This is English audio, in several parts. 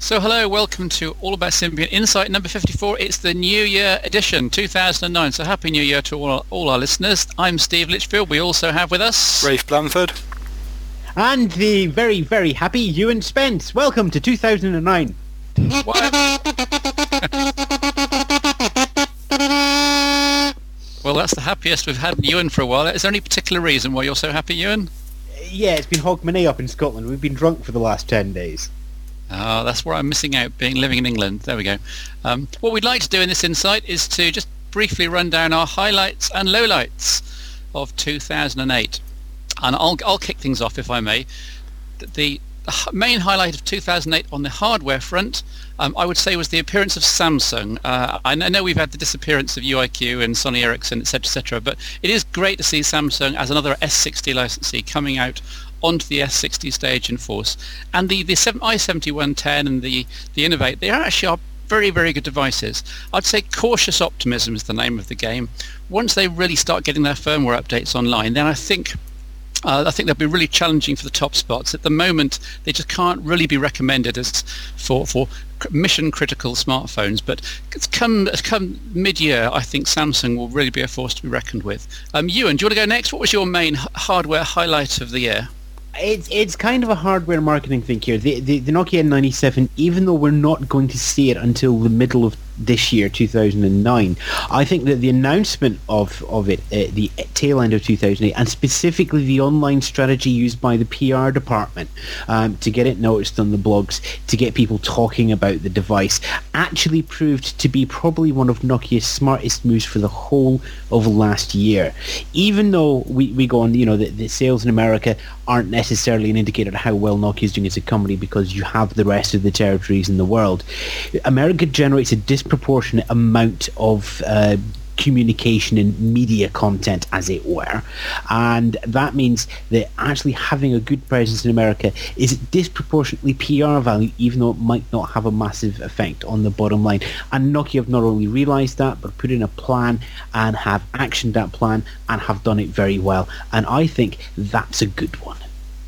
So hello, welcome to All About Symbian Insight number 54. It's the New Year edition, 2009. So Happy New Year to all our listeners. I'm Steve Litchfield. We also have with us... Rafe Blanford. And the very, very happy Ewan Spence. Welcome to 2009. Well, that's the happiest we've had Ewan for a while. Is there any particular reason why you're so happy, Ewan? Yeah, it's been Hogmanay up in Scotland. We've been drunk for the last 10 days. Oh, that's where I'm missing out, living in England. There we go. What we'd like to do in this insight is to just briefly run down our highlights and lowlights of 2008. And I'll kick things off, if I may. The main highlight of 2008 on the hardware front, I would say, was the appearance of Samsung. I know we've had the disappearance of UIQ and Sony Ericsson, etc., but it is great to see Samsung as another S60 licensee coming out onto the S60 stage in force. And the i7110 and the Innovate, they actually are very, very good devices. I'd say cautious optimism is the name of the game. Once they really start getting their firmware updates online, then I think they'll be really challenging for the top spots. At the moment, they just can't really be recommended as for mission-critical smartphones. But come mid-year, I think Samsung will really be a force to be reckoned with. Ewan, do you want to go next? What was your main hardware highlight of the year? It's kind of a hardware marketing thing here. The Nokia N97, even though we're not going to see it until the middle of this year, 2009, I think that the announcement of it, the tail end of 2008, and specifically the online strategy used by the PR department to get it noticed on the blogs, to get people talking about the device, actually proved to be probably one of Nokia's smartest moves for the whole of last year. Even though we go on, the sales in America aren't necessarily an indicator of how well Nokia is doing as a company, because you have the rest of the territories in the world. America generates a disproportionate amount of communication and media content, as it were, and that means that actually having a good presence in America is disproportionately PR value, even though it might not have a massive effect on the bottom line. And Nokia have not only realised that, but put in a plan and have actioned that plan and have done it very well, and I think that's a good one.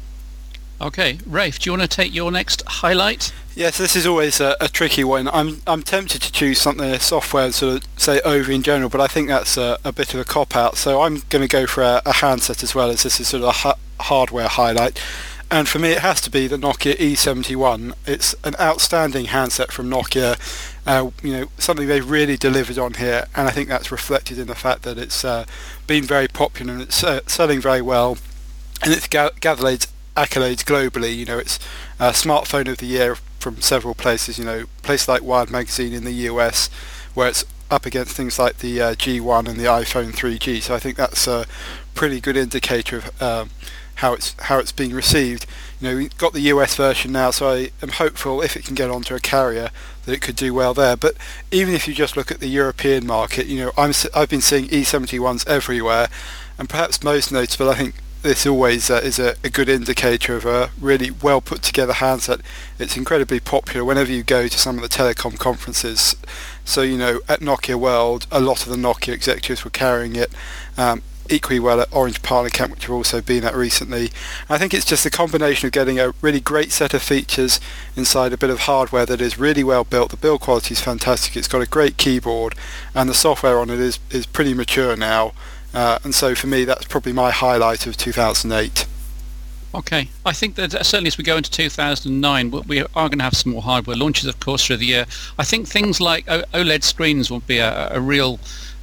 Okay, Rafe, do you want to take your next highlight? Yes, this is always a tricky one. I'm tempted to choose something software and sort of say over in general, but I think that's a bit of a cop-out. So I'm going to go for a handset as well, as this is sort of a hardware highlight. And for me, it has to be the Nokia E71. It's an outstanding handset from Nokia. Something they've really delivered on here, and I think that's reflected in the fact that it's been very popular and it's selling very well, and it's gathered accolades globally. It's smartphone of the year from several places. Places like Wired Magazine in the US, where it's up against things like the G1 and the iPhone 3G. So I think that's a pretty good indicator of how it's being received. We've got the US version now, so I am hopeful, if it can get onto a carrier, that it could do well there. But even if you just look at the European market, I've been seeing E71s everywhere, and perhaps most notable, I think this always is a good indicator of a really well put together handset. It's incredibly popular whenever you go to some of the telecom conferences. So at Nokia World, a lot of the Nokia executives were carrying it. Equally well at Orange Parlicamp, which we've also been at recently. And I think it's just a combination of getting a really great set of features inside a bit of hardware that is really well built. The build quality is fantastic. It's got a great keyboard, and the software on it is pretty mature now. And so for me, that's probably my highlight of 2008. Okay, I think that certainly as we go into 2009, we are going to have some more hardware launches, of course, through the year. I think things like OLED screens will be a real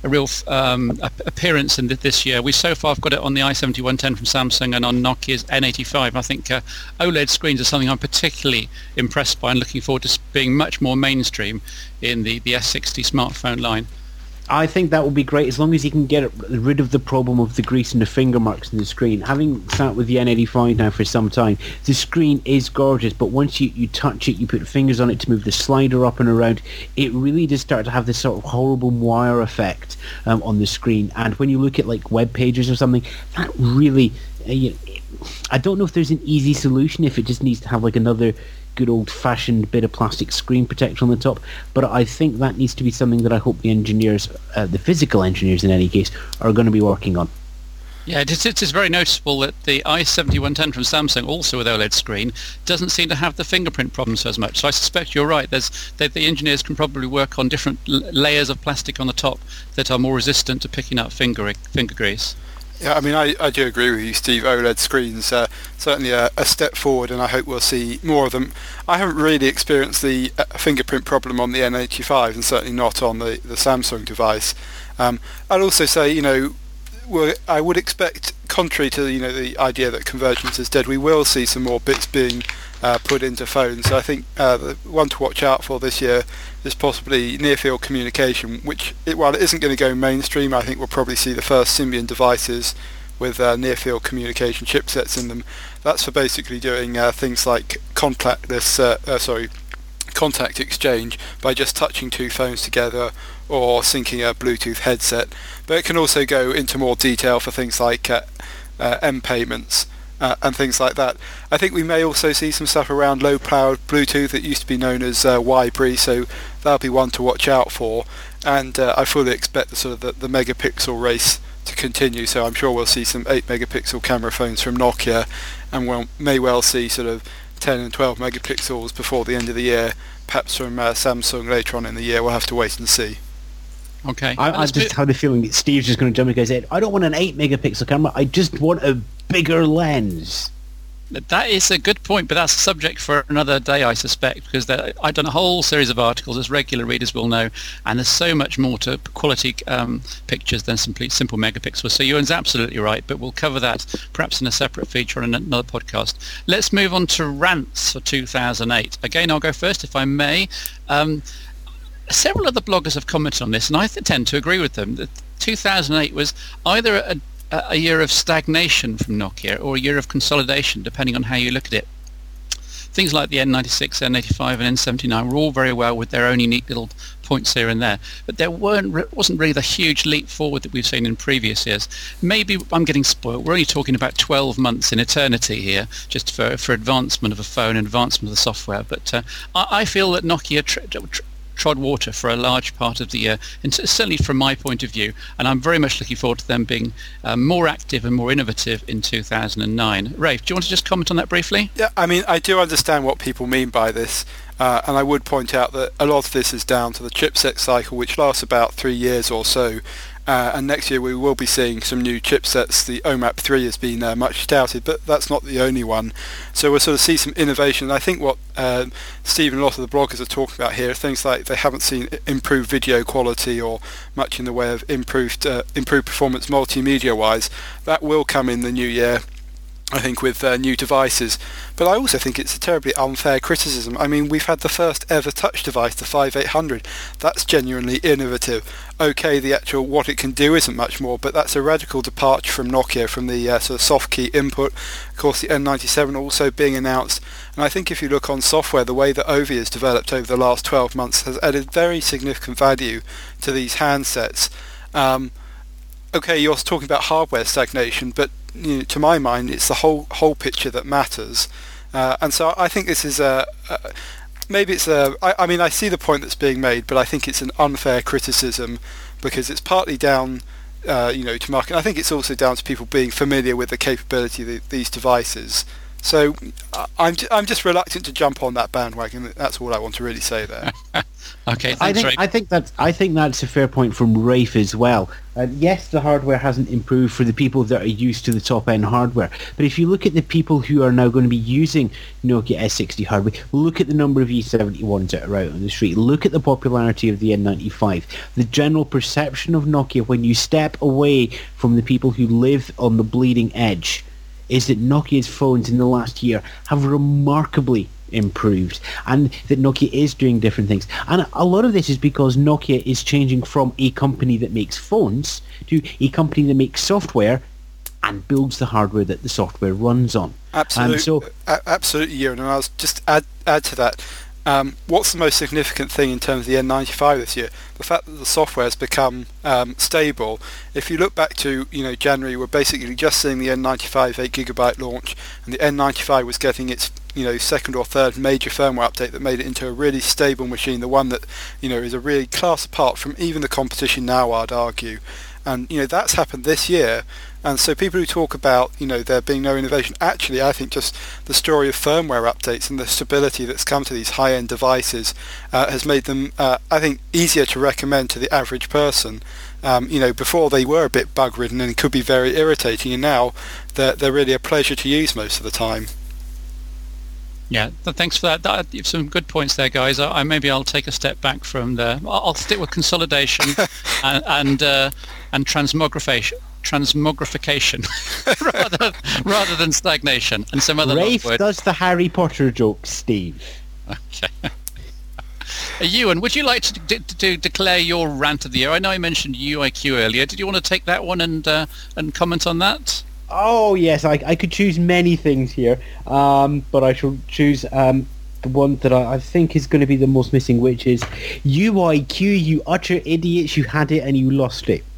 appearance in this year. We so far have got it on the i7110 from Samsung and on Nokia's N85. I think OLED screens are something I'm particularly impressed by and looking forward to being much more mainstream in the S60 smartphone line. I think that will be great, as long as you can get rid of the problem of the grease and the finger marks in the screen. Having sat with the N85 now for some time, the screen is gorgeous, but once you touch it, you put fingers on it to move the slider up and around, it really does start to have this sort of horrible moire effect on the screen. And when you look at like web pages or something, that really... I don't know if there's an easy solution, if it just needs to have like another good old-fashioned bit of plastic screen protector on the top, but I think that needs to be something that I hope the engineers, the physical engineers in any case, are going to be working on. Yeah, it is very noticeable that the i7110 from Samsung, also with OLED screen, doesn't seem to have the fingerprint problem so as much. So I suspect you're right. The engineers can probably work on different layers of plastic on the top that are more resistant to picking up finger grease. Yeah, I mean, I do agree with you, Steve. OLED screens are certainly a step forward, and I hope we'll see more of them. I haven't really experienced the fingerprint problem on the N85, and certainly not on the Samsung device. I'd also say, I would expect, contrary to the idea that convergence is dead, we will see some more bits being put into phones. So I think the one to watch out for this year is possibly near-field communication, which, while it isn't going to go mainstream, I think we'll probably see the first Symbian devices with near-field communication chipsets in them. That's for basically doing things like contact exchange by just touching two phones together or syncing a Bluetooth headset. But it can also go into more detail for things like M-payments and things like that. I think we may also see some stuff around low-powered Bluetooth. It used to be known as YBRI, so that'll be one to watch out for. And I fully expect the megapixel race to continue, so I'm sure we'll see some 8-megapixel camera phones from Nokia, and we may well see sort of 10 and 12 megapixels before the end of the year, perhaps from Samsung later on in the year. We'll have to wait and see. Okay. I just have the feeling that Steve's just going to jump and go, I don't want an 8-megapixel camera, I just want a bigger lens. That is a good point, but that's a subject for another day, I suspect, because I've done a whole series of articles, as regular readers will know, and there's so much more to quality pictures than simple megapixels. So Ewan's absolutely right, but we'll cover that perhaps in a separate feature on another podcast. Let's move on to rants for 2008. Again, I'll go first, if I may. Several other bloggers have commented on this, and I tend to agree with them. That 2008 was either a year of stagnation from Nokia or a year of consolidation, depending on how you look at it. Things like the N96, N85 and N79 were all very well with their own unique little points here and there, but there wasn't really the huge leap forward that we've seen in previous years. Maybe I'm getting spoiled. We're only talking about 12 months in eternity here, just for advancement of a phone and advancement of the software, but I feel that Nokia trod water for a large part of the year, and certainly from my point of view, and I'm very much looking forward to them being more active and more innovative in 2009. Rafe, do you want to just comment on that briefly? Yeah, I mean, I do understand what people mean by this, and I would point out that a lot of this is down to the chipset cycle, which lasts about 3 years or so. And next year we will be seeing some new chipsets. The OMAP 3 has been much touted, but that's not the only one. So we'll sort of see some innovation. I think what Steve and a lot of the bloggers are talking about here are things like they haven't seen improved video quality or much in the way of improved performance multimedia-wise. That will come in the new year, I think, with new devices. But I also think it's a terribly unfair criticism. I mean, we've had the first ever touch device, the 5800. That's genuinely innovative. Okay, the actual what it can do isn't much more, but that's a radical departure from Nokia, from the sort of soft key input. Of course, the N97 also being announced. And I think if you look on software, the way that Ovi has developed over the last 12 months has added very significant value to these handsets. Okay, you're talking about hardware stagnation, but to my mind, it's the whole picture that matters, and so I think this is maybe it's I mean, I see the point that's being made, but I think it's an unfair criticism because it's partly down, to market. I think it's also down to people being familiar with the capability of these devices. So I'm just reluctant to jump on that bandwagon. That's all I want to really say there. Okay, thanks, Rafe. I think that's a fair point from Rafe as well. Yes, the hardware hasn't improved for the people that are used to the top-end hardware. But if you look at the people who are now going to be using Nokia S60 hardware, look at the number of E71s that are out on the street. Look at the popularity of the N95. The general perception of Nokia when you step away from the people who live on the bleeding edge is that Nokia's phones in the last year have remarkably improved, and that Nokia is doing different things. And a lot of this is because Nokia is changing from a company that makes phones to a company that makes software and builds the hardware that the software runs on. Absolutely, absolutely, Ewan. And I'll just add to that. What's the most significant thing in terms of the N95 this year? The fact that the software has become stable. If you look back to January, we're basically just seeing the N95 8GB launch, and the N95 was getting its second or third major firmware update that made it into a really stable machine. The one that is a really class apart from even the competition now, I'd argue. And, that's happened this year. And so people who talk about, there being no innovation, actually, I think just the story of firmware updates and the stability that's come to these high-end devices has made them, I think, easier to recommend to the average person. Before they were a bit bug-ridden and could be very irritating, and now they're really a pleasure to use most of the time. Yeah, thanks for that. You have some good points there, guys. Maybe I'll take a step back from the. I'll stick with consolidation and transmogrification rather than stagnation and some other. Rafe does the Harry Potter jokes, Steve. Okay. Ewan, would you like to declare your rant of the year? I know I mentioned UIQ earlier. Did you want to take that one and comment on that? Oh yes, I could choose many things here, but I shall choose the one that I think is going to be the most missing, which is UIQ. You utter idiots! You had it and you lost it.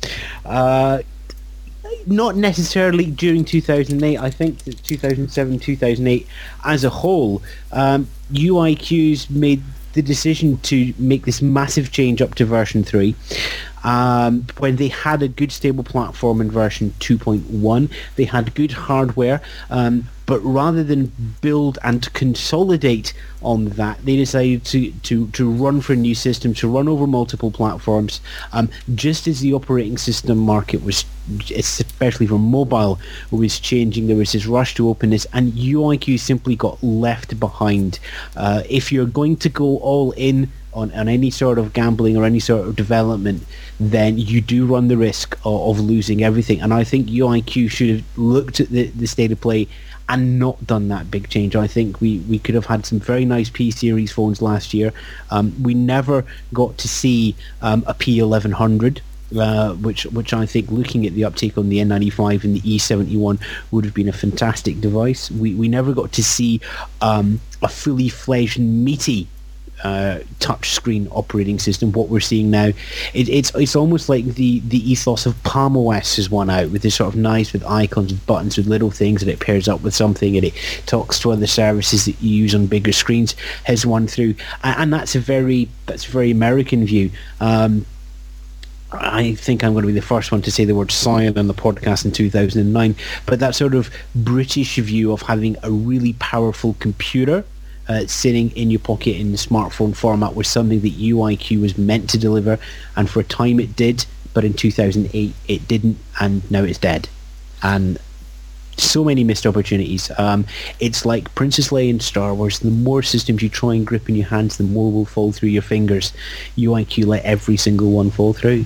Not necessarily during 2008. I think that 2007, 2008 as a whole, UIQ's made the decision to make this massive change up to version 3 when they had a good stable platform in version 2.1. They had good hardware, but rather than build and consolidate on that, they decided to run for a new system, to run over multiple platforms, just as the operating system market was, especially for mobile, was changing. There was this rush to openness, and UIQ simply got left behind. If you're going to go all in on any sort of gambling or any sort of development, then you do run the risk of losing everything. And I think UIQ should have looked at the state of play and not done that big change. I think we could have had some very nice P-series phones last year. We never got to see a P1100, which I think, looking at the uptake on the N95 and the E71, would have been a fantastic device. We never got to see a fully fledged, meaty touchscreen operating system. What we're seeing now, it's almost like the ethos of Palm OS has won out, with this sort of nice, with icons, with buttons, with little things, and it pairs up with something and it talks to other services that you use on bigger screens, has won through, and that's a very American view. I think I'm going to be the first one to say the word "silent" on the podcast in 2009, but that sort of British view of having a really powerful computer sitting in your pocket in the smartphone format was something that UIQ was meant to deliver, and for a time it did, but in 2008 it didn't, and now it's dead. And so many missed opportunities. It's like Princess Leia in Star Wars. The more systems you try and grip in your hands, the more will fall through your fingers. UIQ let every single one fall through.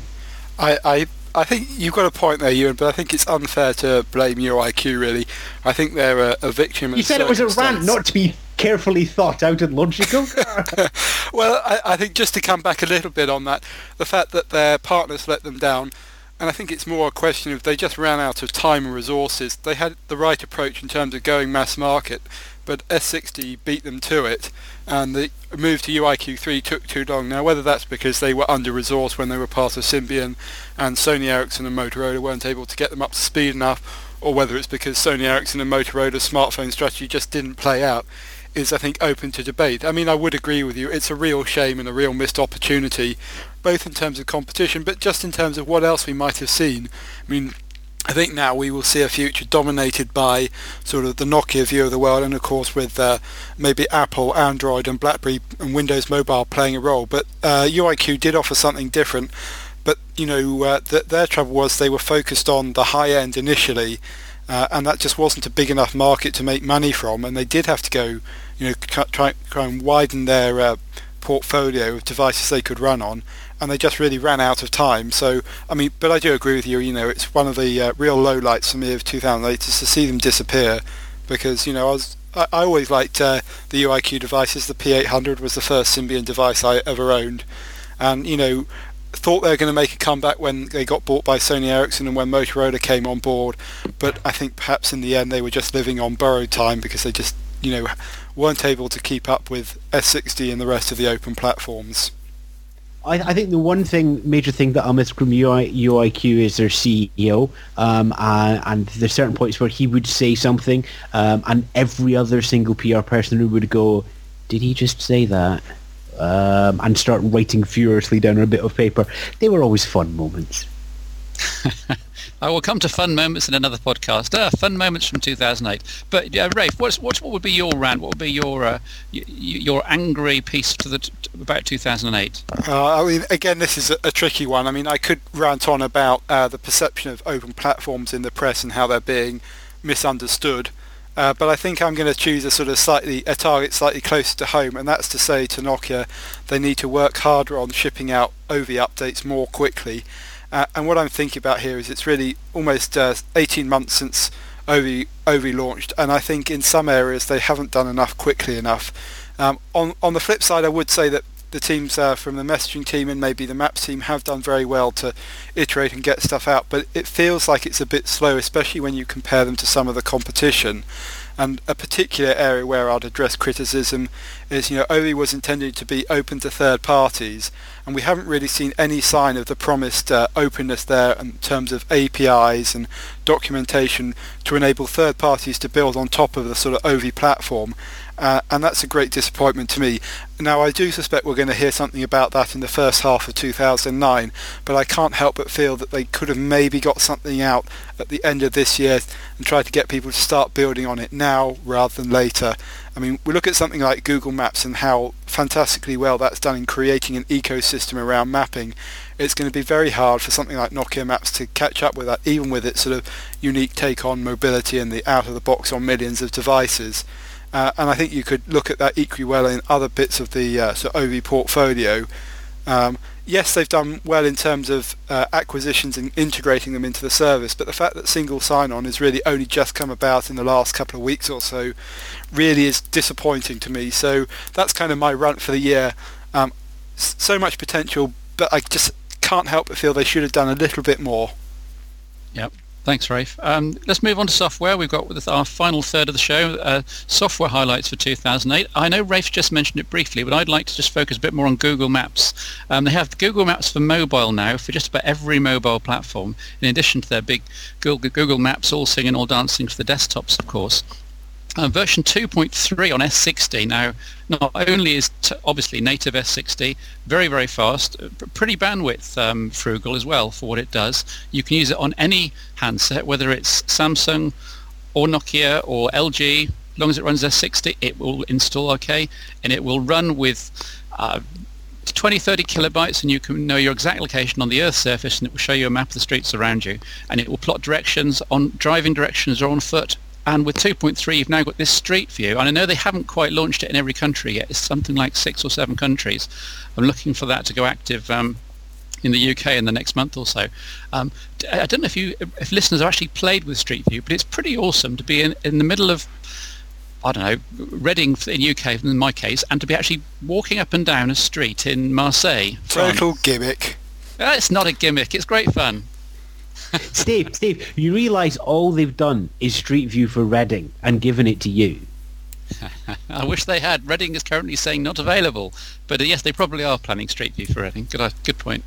I think you've got a point there, Ewan, but I think it's unfair to blame UIQ, really. I think they're a victim of You said it was a rant, not to be carefully thought out and logical. Well, I think just to come back a little bit on that, the fact that their partners let them down, and I think it's more a question of they just ran out of time and resources. They had the right approach in terms of going mass market, but S60 beat them to it, and the move to UIQ3 took too long. Now, whether that's because they were under-resourced when they were part of Symbian and Sony Ericsson and Motorola weren't able to get them up to speed enough, or whether it's because Sony Ericsson and Motorola's smartphone strategy just didn't play out, is, I think, open to debate. I mean, I would agree with you. It's a real shame and a real missed opportunity, both in terms of competition, but just in terms of what else we might have seen. I mean, I think now we will see a future dominated by sort of the Nokia view of the world, and of course with maybe Apple, Android and BlackBerry and Windows Mobile playing a role. But UIQ did offer something different. But, their trouble was they were focused on the high end initially, and that just wasn't a big enough market to make money from, and they did have to go, try and widen their portfolio of devices they could run on, and they just really ran out of time. So, I mean, but I do agree with you, it's one of the real lowlights for me of 2008 is to see them disappear, because, I always liked the UIQ devices. The P800 was the first Symbian device I ever owned, and, thought they were going to make a comeback when they got bought by Sony Ericsson and when Motorola came on board, but I think perhaps in the end they were just living on borrowed time, because they just, weren't able to keep up with S60 and the rest of the open platforms. I think the one major thing that I'll miss from UIQ is their CEO, and there's certain points where he would say something, and every other single PR person who would go, "Did he just say that?" And start writing furiously down on a bit of paper. They were always fun moments. I will come to fun moments in another podcast. Fun moments from 2008. But Rafe, what would be your rant? What would be your angry piece about 2008? I mean, again, this is a tricky one. I mean, I could rant on about the perception of open platforms in the press and how they're being misunderstood. But I think I'm going to choose a target slightly closer to home, and that's to say to Nokia, they need to work harder on shipping out OV updates more quickly. And what I'm thinking about here is it's really almost 18 months since OV launched, and I think in some areas they haven't done enough quickly enough. On the flip side, I would say that the teams from the messaging team and maybe the Maps team have done very well to iterate and get stuff out, but it feels like it's a bit slow, especially when you compare them to some of the competition. And a particular area where I'd address criticism is, OV was intended to be open to third parties, and we haven't really seen any sign of the promised openness there in terms of APIs and documentation to enable third parties to build on top of the sort of OV platform. And that's a great disappointment to me. Now, I do suspect we're going to hear something about that in the first half of 2009, but I can't help but feel that they could have maybe got something out at the end of this year and tried to get people to start building on it now rather than later. I mean, we look at something like Google Maps and how fantastically well that's done in creating an ecosystem around mapping. It's going to be very hard for something like Nokia Maps to catch up with that, even with its sort of unique take on mobility and the out-of-the-box on millions of devices. And I think you could look at that equally well in other bits of the sort of OV portfolio. Yes, they've done well in terms of acquisitions and integrating them into the service, but the fact that single sign-on has really only just come about in the last couple of weeks or so really is disappointing to me. So that's kind of my rant for the year. So much potential, but I just can't help but feel they should have done a little bit more. Yep. Thanks, Rafe. Let's move on to software. We've got with our final third of the show, software highlights for 2008. I know Rafe just mentioned it briefly, but I'd like to just focus a bit more on Google Maps. They have Google Maps for mobile now for just about every mobile platform, in addition to their big Google Maps all singing, all dancing for the desktops, of course. Version 2.3 on S60 now not only is obviously native S60 very, very fast, pretty bandwidth frugal as well for what it does. You can use it on any handset, whether it's Samsung or Nokia or LG. As long as it runs S60, it will install okay, and it will run with 20-30 kilobytes, and you can know your exact location on the Earth's surface, and it will show you a map of the streets around you, and it will plot directions on driving directions or on foot. And with 2.3, you've now got this Street View. And I know they haven't quite launched it in every country yet. It's something like 6 or 7 countries. I'm looking for that to go active in the UK in the next month or so. I don't know if listeners have actually played with Street View, but it's pretty awesome to be in the middle of, I don't know, Reading in UK in my case, and to be actually walking up and down a street in Marseille, France. Total gimmick. It's not a gimmick. It's great fun. Steve, you realise all they've done is Street View for Reading and given it to you. I wish they had. Reading is currently saying not available, but yes, they probably are planning Street View for Reading. Good point.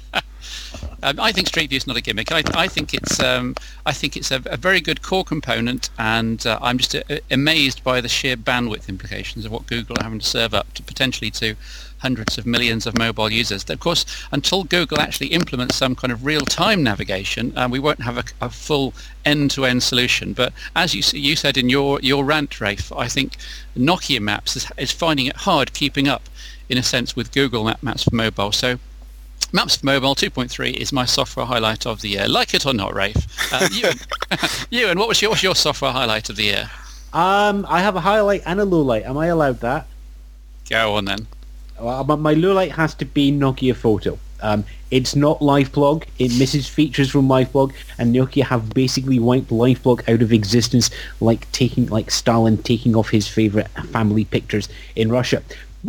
I think Street View is not a gimmick. I think it's a very good core component, and I'm just amazed by the sheer bandwidth implications of what Google are having to serve up to potentially to hundreds of millions of mobile users. Of course, until Google actually implements some kind of real-time navigation, we won't have a full end-to-end solution. But as you said in your rant, Rafe, I think Nokia Maps is finding it hard keeping up, in a sense, with Google Maps for mobile. So Maps for Mobile 2.3 is my software highlight of the year. Like it or not, Rafe. Ewan, what's your software highlight of the year? I have a highlight and a lowlight. Am I allowed that? Go on then. My lowlight has to be Nokia Photo. It's not LifeBlog. It misses features from LifeBlog, and Nokia have basically wiped LifeBlog out of existence, like Stalin taking off his favourite family pictures in Russia.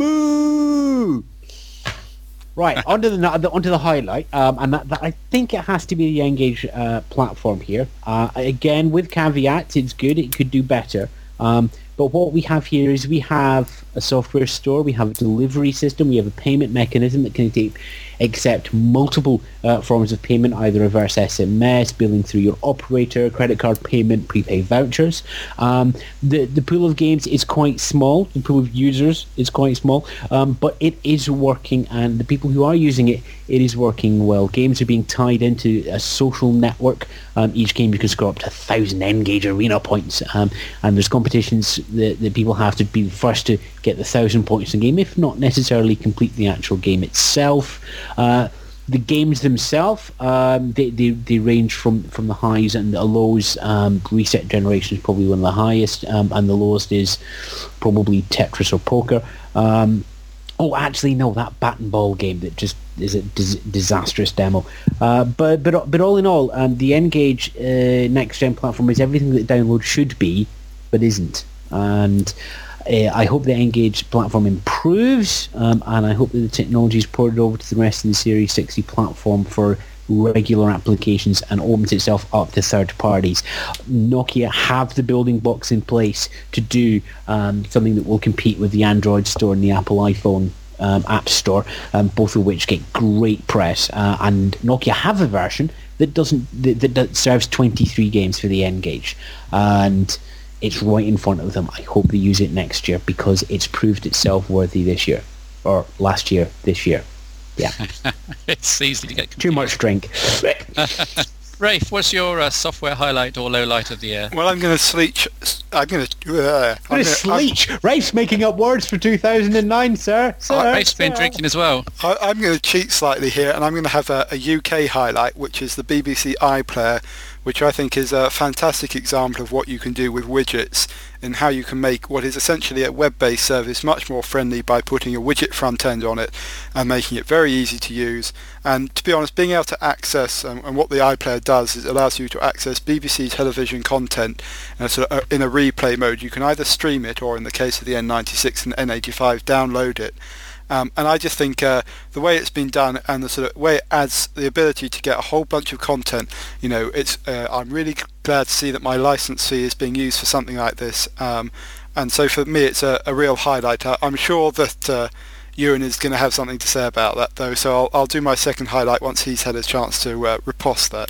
Boo! Right, onto the highlight, and that I think it has to be the Engage platform here. Again, with caveats, it's good. It could do better. But what we have here is we have a software store. We have a delivery system. We have a payment mechanism that can accept multiple forms of payment, either reverse SMS, billing through your operator, credit card payment, prepaid vouchers. The pool of games is quite small. The pool of users is quite small, but it is working, and the people who are using it, it is working well. Games are being tied into a social network. Each game you can score up to 1,000 N-Gage arena points, and there's competitions that people have to be the first to get the 1,000 points in the game, if not necessarily complete the actual game itself. The games themselves, they range from the highs and the lows. Reset Generation is probably one of the highest, and the lowest is probably Tetris or Poker. Oh, actually, no, that Bat and Ball game that just is a disastrous demo. But all in all, the N-Gage next-gen platform is everything that download should be, but isn't. And I hope the N-Gage platform improves, and I hope that the technology is ported over to the rest of the Series 60 platform for regular applications and opens itself up to third parties. Nokia have the building blocks in place to do something that will compete with the Android store and the Apple iPhone App Store, both of which get great press. And Nokia have a version that serves 23 games for the N-Gage, and it's right in front of them. I hope they use it next year because it's proved itself worthy this year, or last year, this year. Yeah. It's easy to get confused. Too much drink. Rafe, what's your software highlight or low light of the year? Well, I'm going to sleech. Rafe's making up words for 2009, sir. Rafe's been drinking as well. I'm going to cheat slightly here, and I'm going to have a UK highlight, which is the BBC iPlayer, which I think is a fantastic example of what you can do with widgets and how you can make what is essentially a web-based service much more friendly by putting a widget front end on it and making it very easy to use. And to be honest, being able to access, and what the iPlayer does is it allows you to access BBC television content in a replay mode. You can either stream it, or in the case of the N96 and N85, download it. And I just think the way it's been done and the sort of way it adds the ability to get a whole bunch of content, it's I'm really glad to see that my license fee is being used for something like this. And so for me, it's a real highlight. I'm sure that Ewan is going to have something to say about that, though. So I'll do my second highlight once he's had a chance to riposte that.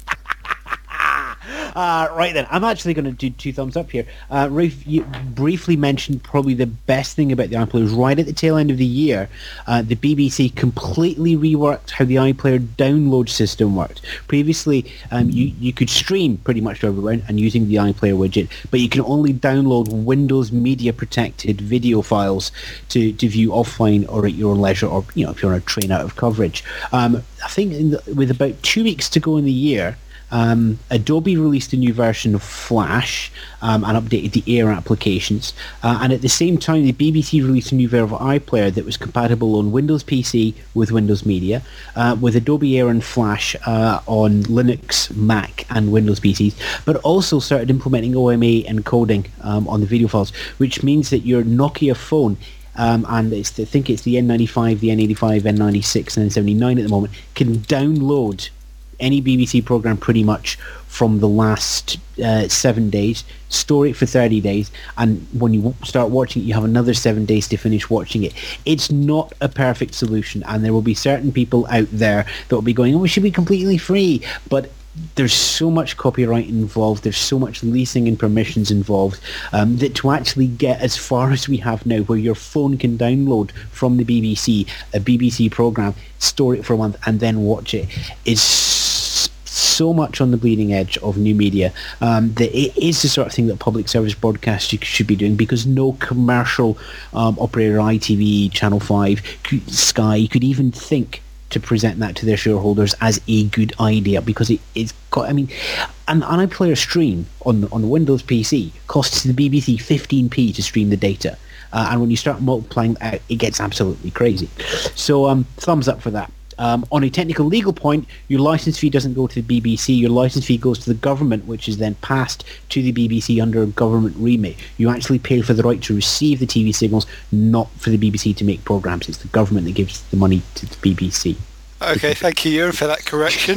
Right then, I'm actually going to do two thumbs up here. Rafe, you briefly mentioned probably the best thing about the iPlayer is right at the tail end of the year, the BBC completely reworked how the iPlayer download system worked. Previously, you could stream pretty much to everyone and using the iPlayer widget, but you can only download Windows Media protected video files to view offline or at your own leisure, or if you're on a train out of coverage. I think with about 2 weeks to go in the year, Adobe released a new version of Flash and updated the Air applications. And at the same time, the BBC released a new version of iPlayer that was compatible on Windows PC with Windows Media, with Adobe Air and Flash on Linux, Mac and Windows PCs, but also started implementing OMA encoding on the video files, which means that your Nokia phone and I think it's the N95, the N85, N96 and N79 at the moment, can download any BBC program pretty much from the last 7 days, store it for 30 days, and when you start watching it, you have another 7 days to finish watching it. It's not a perfect solution, and there will be certain people out there that will be going, oh, it should be completely free, but there's so much copyright involved, there's so much leasing and permissions involved, that to actually get as far as we have now, where your phone can download from the BBC a BBC program, store it for a month and then watch it, is so much on the bleeding edge of new media that it is the sort of thing that public service broadcast should be doing, because no commercial operator, ITV, Channel 5, Sky could even think to present that to their shareholders as a good idea, because it's got, an iPlayer stream on the Windows PC costs the BBC 15p to stream the data, and when you start multiplying that out, it gets absolutely crazy. So thumbs up for that. On a technical legal point, your license fee doesn't go to the BBC, your license fee goes to the government, which is then passed to the BBC under a government remit. You actually pay for the right to receive the TV signals, not for the BBC to make programmes. It's the government that gives the money to the BBC. Okay, thank you, Ewan, for that correction.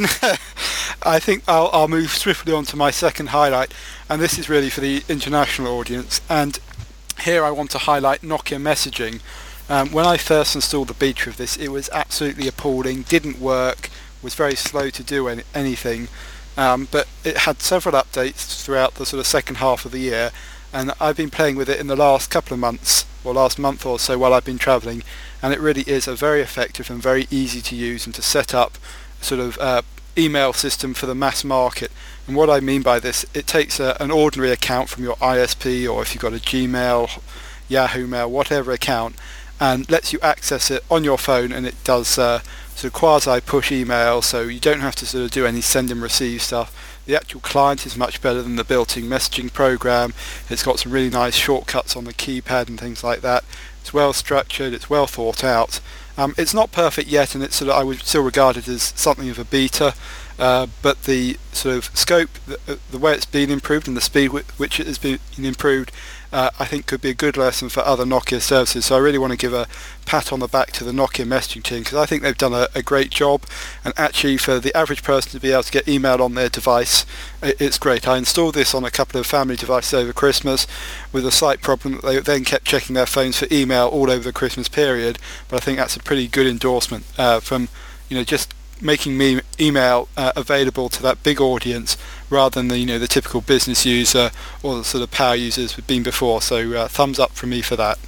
I think I'll move swiftly on to my second highlight, and this is really for the international audience. And here I want to highlight Nokia messaging. When I first installed the beta of this, it was absolutely appalling, didn't work, was very slow to do anything, but it had several updates throughout the sort of second half of the year, and I've been playing with it in the last couple of months, or last month or so while I've been travelling, and it really is a very effective and very easy to use and to set up sort of email system for the mass market. And what I mean by this, it takes an ordinary account from your ISP, or if you've got a Gmail, Yahoo Mail, whatever account, and lets you access it on your phone, and it does sort of quasi push email, so you don't have to sort of do any send and receive stuff. The actual client is much better than the built-in messaging program. It's got some really nice shortcuts on the keypad and things like that. It's well structured, it's well thought out. It's not perfect yet, and it's sort of, I would still regard it as something of a beta, but the sort of scope, the way it's been improved and the speed with which it has been improved, I think could be a good lesson for other Nokia services. So I really want to give a pat on the back to the Nokia messaging team, because I think they've done a great job, and actually for the average person to be able to get email on their device, it's great. I installed this on a couple of family devices over Christmas with a slight problem that they then kept checking their phones for email all over the Christmas period, but I think that's a pretty good endorsement from just making me email available to that big audience rather than the typical business user or the sort of power users we've been before. So thumbs up from me for that.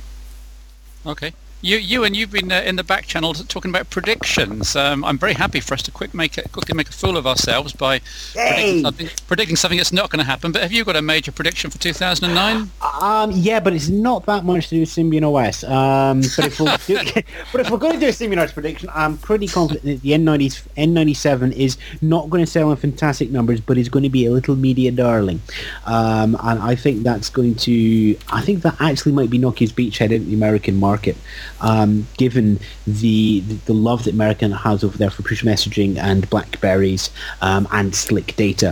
Okay. You've been in the back channel talking about predictions. I'm very happy for us to quickly make a fool of ourselves by predicting something that's not going to happen. But have you got a major prediction for 2009? Yeah, but it's not that much to do with Symbian OS. But if we're going to do a Symbian OS prediction, I'm pretty confident that the N97 is not going to sell in fantastic numbers, but is going to be a little media darling. And I think that actually might be Nokia's beachhead in the American market. Given the love that America has over there for push messaging and BlackBerries and slick data.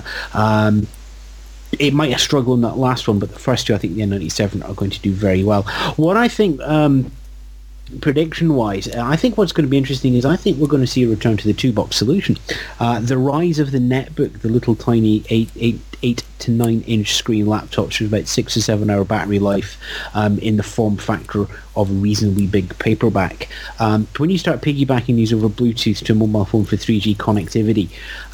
It might have struggled in that last one, but the first two, I think the N97 are going to do very well. What I think, prediction-wise, I think what's going to be interesting is I think we're going to see a return to the two-box solution. The rise of the netbook, the little tiny 8 to 9 inch screen laptops with about 6 or 7 hour battery life in the form factor of a reasonably big paperback. When you start piggybacking these over Bluetooth to a mobile phone for 3G connectivity,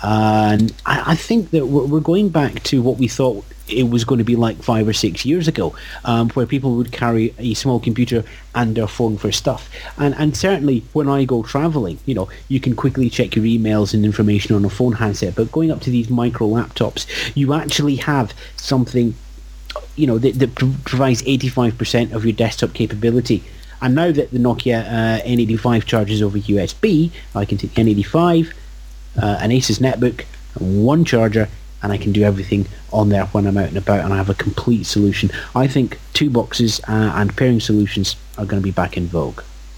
I think that we're going back to what we thought it was going to be like 5 or 6 years ago, where people would carry a small computer and their phone for stuff. And certainly when I go traveling, you can quickly check your emails and information on a phone handset, but going up to these micro laptops, you actually have something that provides 85% of your desktop capability. And now that the Nokia N85 charges over USB, I can take the N85, an Asus netbook, and one charger, and I can do everything on there when I'm out and about, and I have a complete solution. I think two boxes and pairing solutions are going to be back in vogue.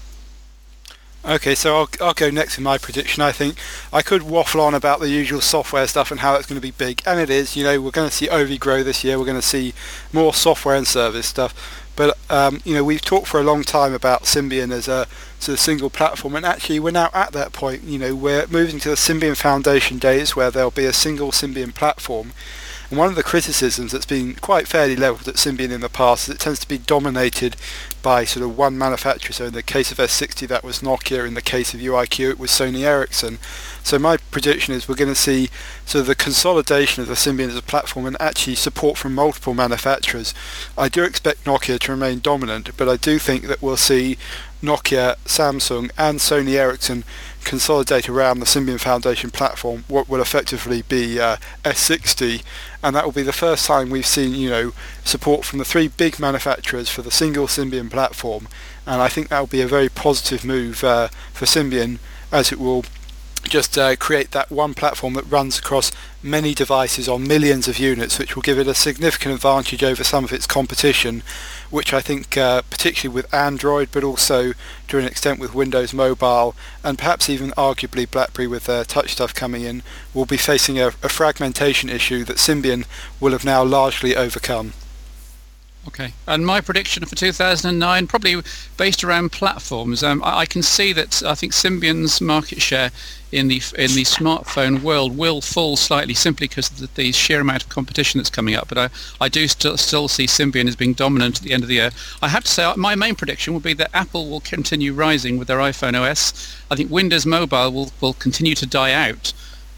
Okay, so I'll go next with my prediction. I think I could waffle on about the usual software stuff and how that's going to be big, and it is. We're going to see Ovi grow this year. We're going to see more software and service stuff. But we've talked for a long time about Symbian as a sort of single platform, and actually we're now at that point. We're moving to the Symbian Foundation days where there'll be a single Symbian platform. And one of the criticisms that's been quite fairly levelled at Symbian in the past is it tends to be dominated by sort of one manufacturer. So in the case of S60 that was Nokia, in the case of UIQ it was Sony Ericsson. So my prediction is we're going to see sort of the consolidation of the Symbian as a platform and actually support from multiple manufacturers. I do expect Nokia to remain dominant, but I do think that we'll see Nokia, Samsung and Sony Ericsson consolidate around the Symbian Foundation platform, what will effectively be S60, and that will be the first time we've seen support from the three big manufacturers for the single Symbian platform, and I think that will be a very positive move for Symbian, as it will just create that one platform that runs across many devices on millions of units, which will give it a significant advantage over some of its competition, which I think particularly with Android, but also to an extent with Windows Mobile, and perhaps even arguably BlackBerry with their touch stuff coming in, will be facing a fragmentation issue that Symbian will have now largely overcome. Okay, and my prediction for 2009, probably based around platforms. I can see that I think Symbion's market share in the smartphone world will fall slightly simply because of the sheer amount of competition that's coming up. But I do still see Symbion as being dominant at the end of the year. I have to say my main prediction would be that Apple will continue rising with their iPhone OS. I think Windows Mobile will continue to die out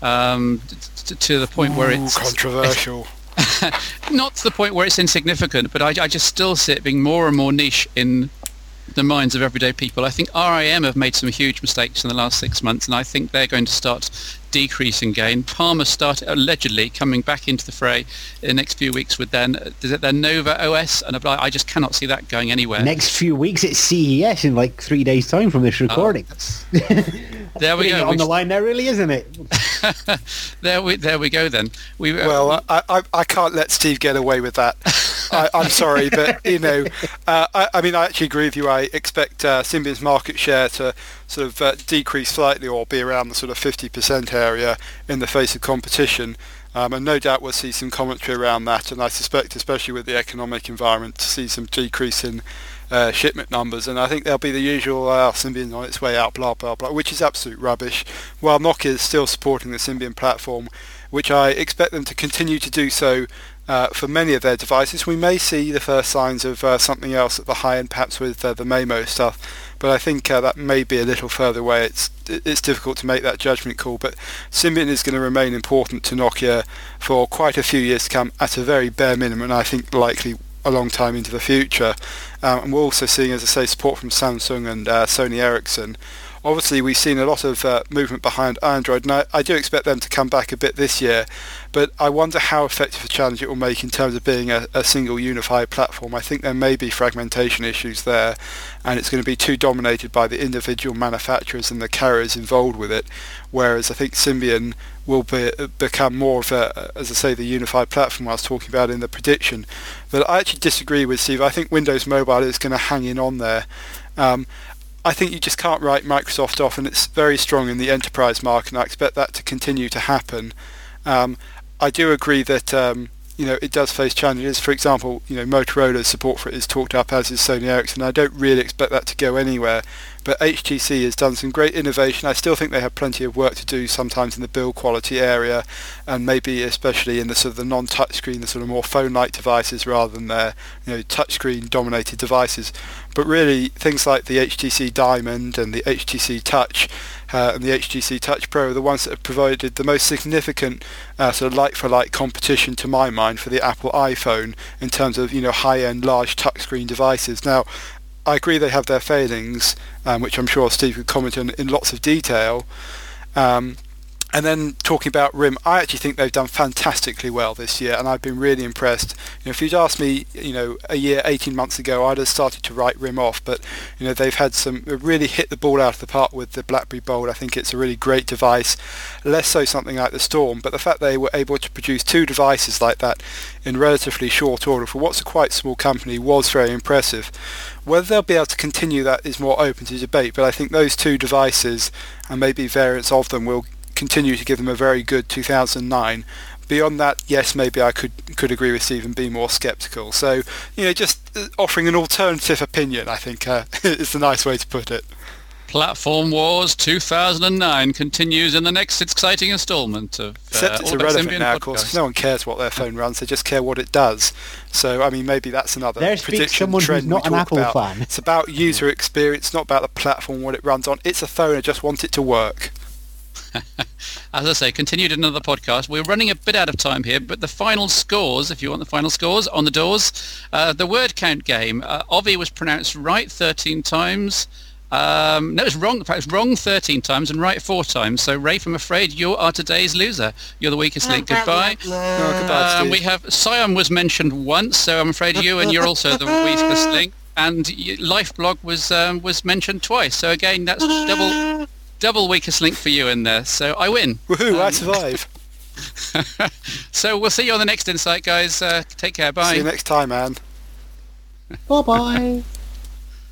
to the point where it's controversial. Not to the point where it's insignificant, but I just still see it being more and more niche in the minds of everyday people. I think RIM have made some huge mistakes in the last 6 months, and I think they're going to start decreasing gain. Palmer started allegedly coming back into the fray in the next few weeks with their Nova OS, and I just cannot see that going anywhere. Next few weeks it's CES in like 3 days' time from this recording. There we go. On the line there, really, isn't it? There we go then. Well, I can't let Steve get away with that. I'm sorry, but I mean, I actually agree with you. I expect Symbion's market share to sort of decrease slightly, or be around the sort of 50% area in the face of competition. And no doubt we'll see some commentary around that, and I suspect, especially with the economic environment, to see some decrease in shipment numbers. And I think there'll be the usual Symbion on its way out, blah blah blah, which is absolute rubbish, while Nokia is still supporting the Symbion platform, which I expect them to continue to do so for many of their devices. We may see the first signs of something else at the high end, perhaps with the Maemo stuff, but I think that may be a little further away. It's difficult to make that judgment call, but Symbion is going to remain important to Nokia for quite a few years to come, at a very bare minimum, and I think likely a long time into the future. And we're also seeing, as I say, support from Samsung and Sony Ericsson. Obviously, we've seen a lot of movement behind Android, and I do expect them to come back a bit this year, but I wonder how effective a challenge it will make in terms of being a single unified platform. I think there may be fragmentation issues there, and it's going to be too dominated by the individual manufacturers and the carriers involved with it, whereas I think Symbion will become more of as I say, the unified platform I was talking about in the prediction. But I actually disagree with Steve. I think Windows Mobile is going to hang in on there. I think you just can't write Microsoft off, and it's very strong in the enterprise market, and I expect that to continue to happen. I do agree that it does face challenges. For example, Motorola's support for it is talked up, as is Sony Ericsson. I don't really expect that to go anywhere. But HTC has done some great innovation. I still think they have plenty of work to do, sometimes in the build quality area, and maybe especially in the sort of the non-touchscreen, the sort of more phone-like devices rather than their touchscreen dominated devices. But really, things like the HTC Diamond and the HTC Touch and the HTC Touch Pro are the ones that have provided the most significant sort of like-for-like competition, to my mind, for the Apple iPhone in terms of high-end large touchscreen devices. Now, I agree they have their failings, which I'm sure Steve could comment on in lots of detail. And then talking about RIM, I actually think they've done fantastically well this year, and I've been really impressed. If you'd asked me, a year, 18 months ago, I'd have started to write RIM off, but they've had really hit the ball out of the park with the BlackBerry Bold. I think it's a really great device, less so something like the Storm, but the fact they were able to produce two devices like that in relatively short order for what's a quite small company was very impressive. Whether they'll be able to continue that is more open to debate, but I think those two devices, and maybe variants of them, will continue to give them a very good 2009. Beyond that, yes, maybe I could agree with Steve and be more sceptical. So, just offering an alternative opinion, I think, is the nice way to put it. Platform Wars 2009 continues in the next exciting instalment of Except it's irrelevant now, of course, because no one cares what their phone runs, they just care what it does. So, I mean, maybe that's another prediction trend we talk about. There's someone who's not an Apple fan. It's about user experience, not about the platform, what it runs on. It's a phone, I just want it to work. As I say, continued another podcast. We're running a bit out of time here, but the final scores, if you want the final scores, on the doors. The word count game. Ovi was pronounced right 13 times. No, it was wrong. In fact, it was wrong 13 times and right 4 times. So, Rafe, I'm afraid you are today's loser. You're the weakest link. Goodbye. Goodbye, we have Siam was mentioned once, so I'm afraid you're also the weakest link. And Lifeblog was mentioned twice. So again, that's double weakest link for you in there. So I win. Woohoo! I survive. So we'll see you on the next Insight, guys. Take care. Bye. See you next time, man. Bye-bye.